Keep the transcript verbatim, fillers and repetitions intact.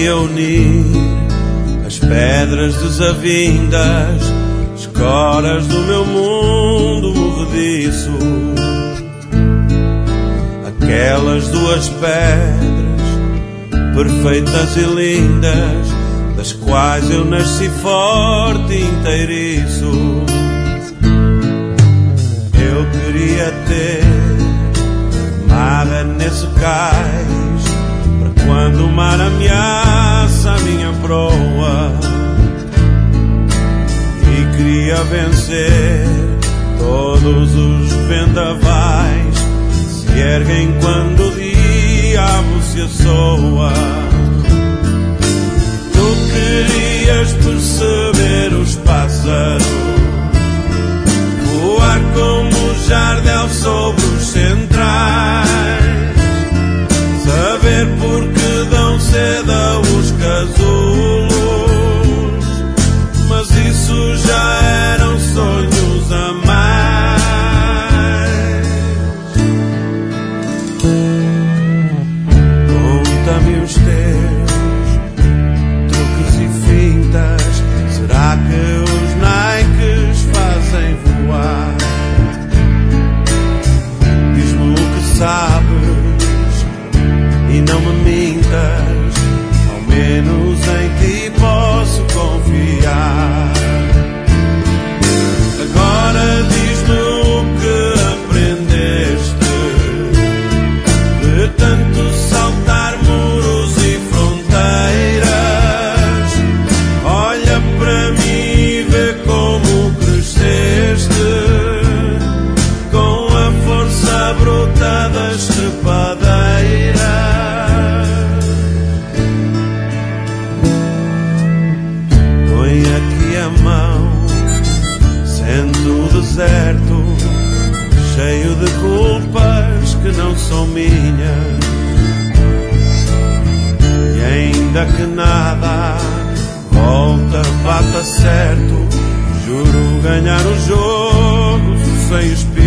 a unir as pedras desavindas, escoras do meu mundo movediço. Aquelas duas pedras perfeitas e lindas, das quais eu nasci forte e inteiriço. Eu queria ter marra nesse cais, para quando o mar ameaça a minha proa. E queria vencer todos os vendavais que se erguem quando o diabo se assoa. Tu querias perceber os pássaros voar como o jardel sobre os centrais, saber por que dão seda os casulos, mas isso já eram sonhos a mais. Conta-me os teus truques e fintas, será que os Nikes fazem voar? Diz-me o que sabes e não me mintas, ao menos em ti posso confiar. Agora diz-me o que aprendeste de tanto saltar muros e fronteiras. Olha para mim e vê como cresceste com a força bruta das trepadeiras. Põe aqui a mão, sendo o deserto cheio de culpas que não são minhas, e ainda que nada volta, bata certo, juro ganhar o jogo sem espinhas.